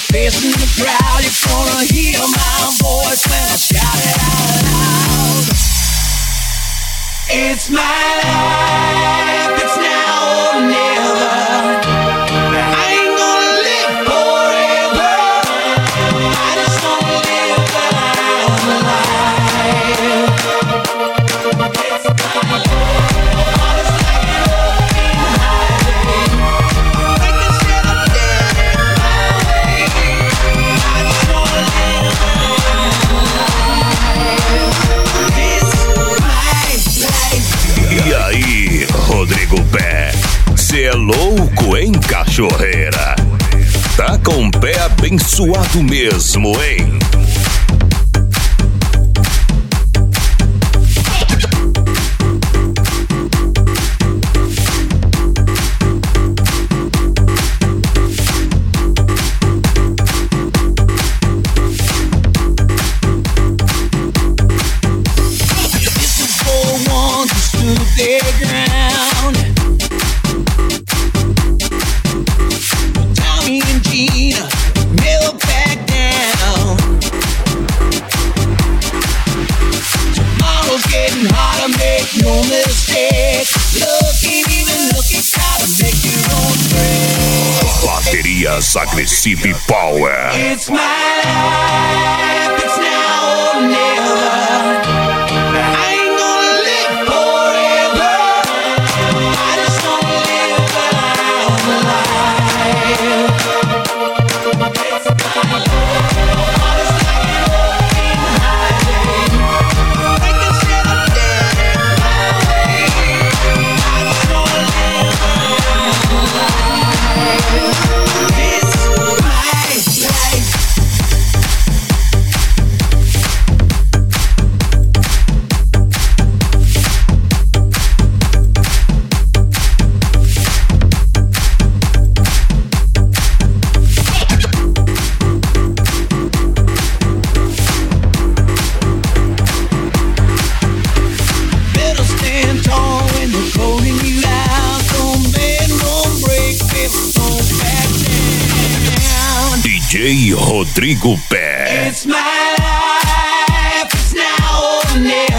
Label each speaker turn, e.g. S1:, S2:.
S1: facing the crowd, you're gonna hear my voice when I shout it out loud. It's my life, it's now or never. I ain't gonna live forever. I just wanna live my life. It's my life. Heart is like an open highway. Breaking shit up dead my way. I just wanna live my life. It's my life.
S2: E aí, Rodrigo Pé, cê é louco, hein, cachorreira? Tá com o pé abençoado mesmo, hein?
S1: This is for ones who stood their ground. Tommy and Gina never back down. Tomorrow's getting harder, make no mistake. Love ain't even looking, gotta make your own break.
S2: Baterias Agressive Power.
S1: It's my life, it's now or never. I ain't gonna live forever. I just wanna live my life. It's my life. Heart is like an open highway. Breaking shit up dead my way. I just wanna live my life. It's my life. Better stand tall when they're calling you out. Don't bend, don't break, baby, don't back down.
S2: DJ Rodrigo Pé.
S1: It's my life, it's now or never.